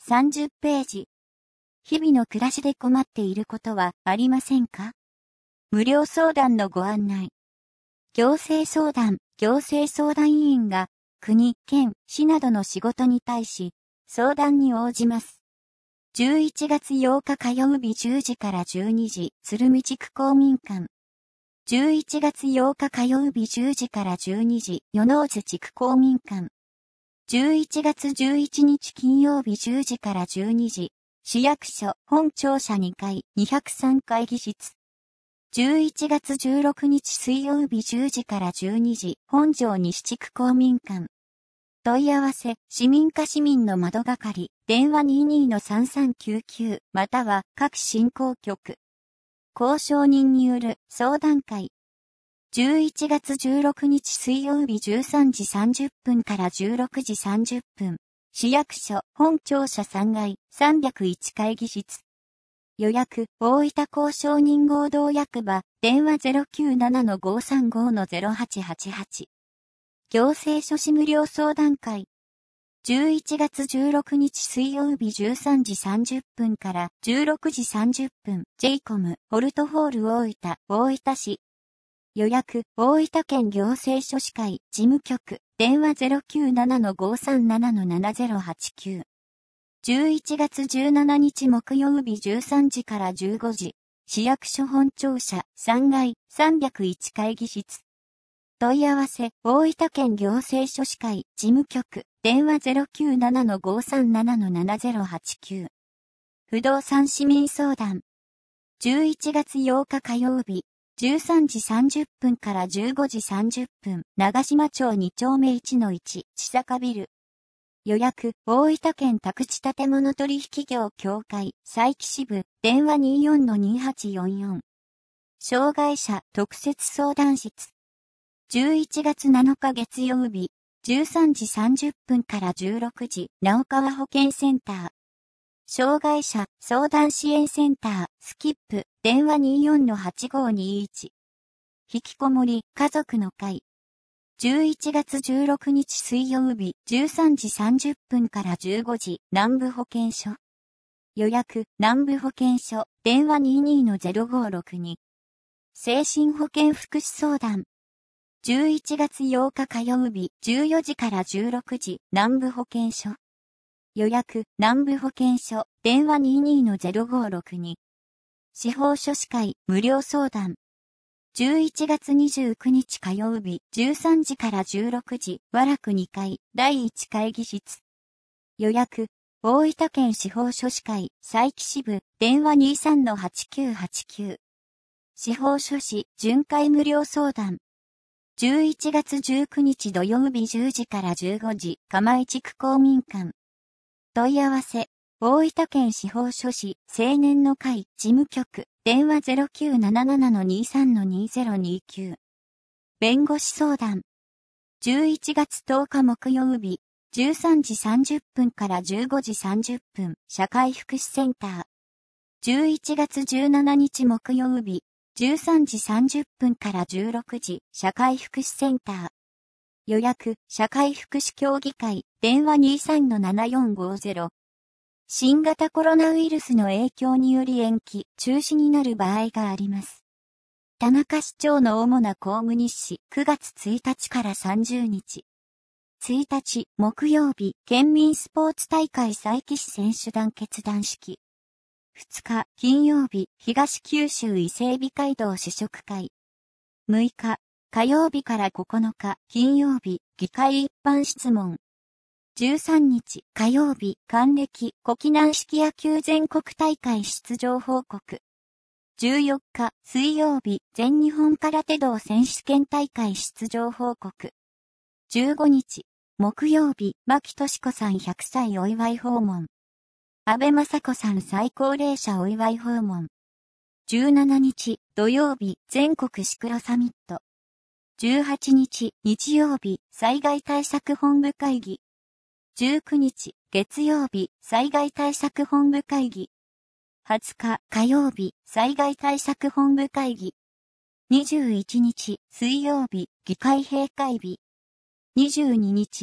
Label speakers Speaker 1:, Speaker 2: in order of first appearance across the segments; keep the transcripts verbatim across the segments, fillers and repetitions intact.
Speaker 1: さんじゅっページ。日々の暮らしで困っていることはありませんか？無料相談のご案内。行政相談、行政相談委員が国、県、市などの仕事に対し相談に応じます。じゅういちがつようか火曜日じゅうじからじゅうにじ、鶴見地区公民館。じゅういちがつようか火曜日じゅうじからじゅうにじ、与野津地区公民館。じゅういちがつじゅういちにち金曜日じゅうじからじゅうにじ、市役所本庁舎にかいにひゃくさん会議室。じゅういちがつじゅうろくにち水曜日じゅうじからじゅうにじ、本庄西地区公民館。問い合わせ、市民課市民の窓係、電話 にじゅうにのさんさんきゅうきゅう、または各振興局。交渉人による相談会。じゅういちがつじゅうろくにち水曜日じゅうさんじさんじゅっぷんからじゅうろくじさんじゅっぷん。市役所本庁舎さんがいさんびゃくいち会議室。予約、大分交渉人合同役場、電話 ゼロきゅうななのごさんごのゼロはちはちはち。行政書士無料相談会。じゅういちがつじゅうろくにち水曜日じゅうさんじさんじゅっぷんからじゅうろくじさんじゅっぷん、ジェイコム、ホルトホール大分、大分市。予約、大分県行政書士会、事務局、電話 ゼロきゅうななのごさんななのななゼロはちきゅう。じゅういちがつじゅうしちにち木曜日じゅうさんじからじゅうごじ、市役所本庁舎さんがいさんびゃくいち会議室。問い合わせ、大分県行政書士会、事務局、電話 ゼロきゅうななのごさんななのななゼロはちきゅう。不動産市民相談。じゅういちがつようか火曜日、じゅうさんじさんじゅっぷんからじゅうごじさんじゅっぷん、長島町にちょうめいちのいち、千坂ビル。予約、大分県宅地建物取引業協会、佐伯支部、電話 にじゅうよんのにはちよんよん。障害者特設相談室。じゅういちがつなのか月曜日、じゅうさんじさんじゅっぷんからじゅうろくじ、直川保健センター。障害者相談支援センター、スキップ、電話 にじゅうよんのはちごにいち。引きこもり、家族の会。じゅういちがつじゅうろくにち水曜日、じゅうさんじさんじゅっぷんからじゅうごじ、南部保健所。予約、南部保健所、電話 にじゅうにのゼロごろくに。精神保健福祉相談。じゅういちがつようか火曜日、じゅうよじからじゅうろくじ、南部保健所。予約、南部保健所、電話 にじゅうにのゼロごろくに。司法書士会、無料相談。じゅういちがつにじゅうくにち火曜日、じゅうさんじからじゅうろくじ、和楽にかい、だいいち会議室。予約、大分県司法書士会、佐伯支部、電話 にじゅうさんのはちきゅうはちきゅう。司法書士、巡回無料相談。じゅういちがつじゅうくにち土曜日じゅうじからじゅうごじ、釜井地区公民館。問い合わせ、大分県司法書士、青年の会、事務局、電話 ゼロきゅうなななのにじゅうさんのにゼロにきゅう。弁護士相談。じゅういちがつとおか木曜日、じゅうさんじさんじゅっぷんからじゅうごじさんじゅっぷん、社会福祉センター。じゅういちがつじゅうしちにち木曜日、じゅうさんじさんじゅっぷんからじゅうろくじ、社会福祉センター。予約、社会福祉協議会、電話 にじゅうさんのななよんごゼロ。新型コロナウイルスの影響により延期、中止になる場合があります。田中市長の主な公務日誌、くがつついたちからさんじゅうにち。ついたち、木曜日、県民スポーツ大会佐伯市選手団結団式。ふつか、金曜日、東九州伊勢海老街道試食会。むいか、火曜日からここのか、金曜日、議会一般質問。じゅうさんにち、火曜日、還暦、古希南式野球全国大会出場報告。じゅうよっか、水曜日、全日本空手道選手権大会出場報告。じゅうごにち、木曜日、牧俊子さんひゃくさいお祝い訪問。安倍雅子さん最高齢者お祝い訪問。じゅうしちにち、土曜日、全国シクロサミット。じゅうはちにち、日曜日、災害対策本部会議。じゅうくにち、月曜日、災害対策本部会議。はつか、火曜日、災害対策本部会議。にじゅういちにち、水曜日、議会閉会日。にじゅうににち、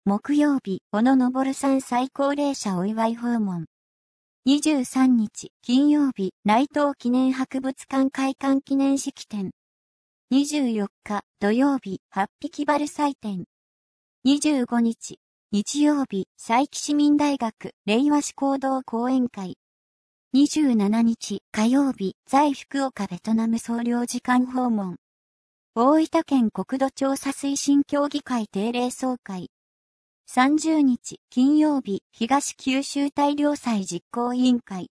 Speaker 1: 木曜日、小野昇さん最高齢者お祝い訪問。にじゅうさんにち、金曜日、内藤記念博物館開館記念式典。にじゅうよっか、土曜日、八匹原祭典。にじゅうごにち、日曜日、佐伯市民大学、令和市行動講演会。にじゅうしちにち、火曜日、在福岡ベトナム総領事館訪問。大分県国土調査推進協議会定例総会。さんじゅうにち、金曜日、東九州大量祭実行委員会。